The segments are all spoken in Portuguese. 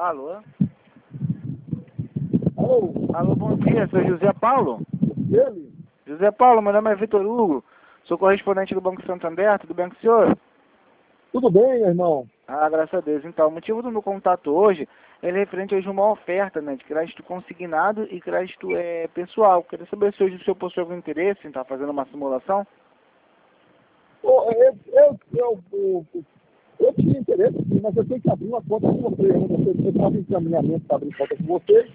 Alô? Alô? Alô, bom dia, sou José Paulo? Ele? José Paulo, meu nome é Vitor Hugo, sou correspondente do Banco Santander, tudo bem com o senhor? Tudo bem, meu irmão? Ah, graças a Deus. Então, o motivo do meu contato hoje é referente hoje a uma oferta, né, de crédito consignado e crédito pessoal. Queria saber se hoje o senhor possui algum interesse em estar fazendo uma simulação? Pô, eu tinha interesse, sim, mas eu tenho que abrir uma conta com você ainda. Você estava em encaminhamento para abrir conta com você.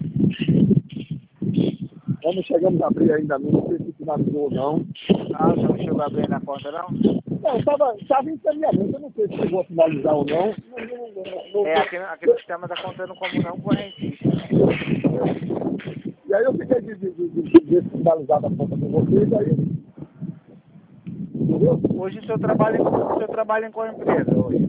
Nós não chegamos a abrir ainda, não sei se finalizou ou não. Ah, o senhor não chegou a abrir na conta, não? Não, estava em encaminhamento, eu não sei se chegou a finalizar ou não. Aqui no sistema está contando como não correntista. E aí eu fiquei de finalizar a conta com vocês, aí. Entendeu? Hoje o senhor trabalha em qual empresa hoje?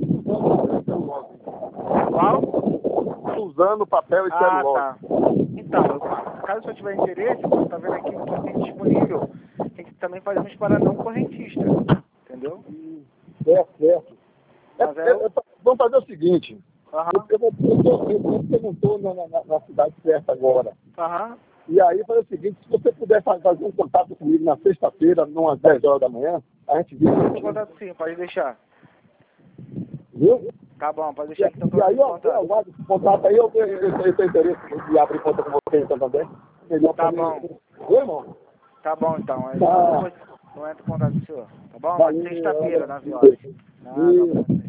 Qual? Usando papel e Ah, celulose. tá. Então, caso o senhor tiver interesse, você está vendo aqui que tem disponível. Tem que também fazemos para não correntista. Entendeu? Certo. Mas Vamos fazer o seguinte. Aham. Eu não estou na cidade certa agora. Aham. E aí foi o seguinte, se você puder fazer um contato comigo na sexta-feira, umas 10 horas da manhã, a gente viu. Tem contato sim, pode deixar. Viu? Tá bom, pode deixar que então E aí eu contato. aguardo esse contato aí, eu tenho interesse de abrir conta com você então também. Melhor Tá pra mim. bom. Viu, irmão? Tá bom então. Aí Tá. eu entro em contato com o senhor. Tá bom? Valeu, Sexta-feira, olha. 9 horas. Nada, Isso.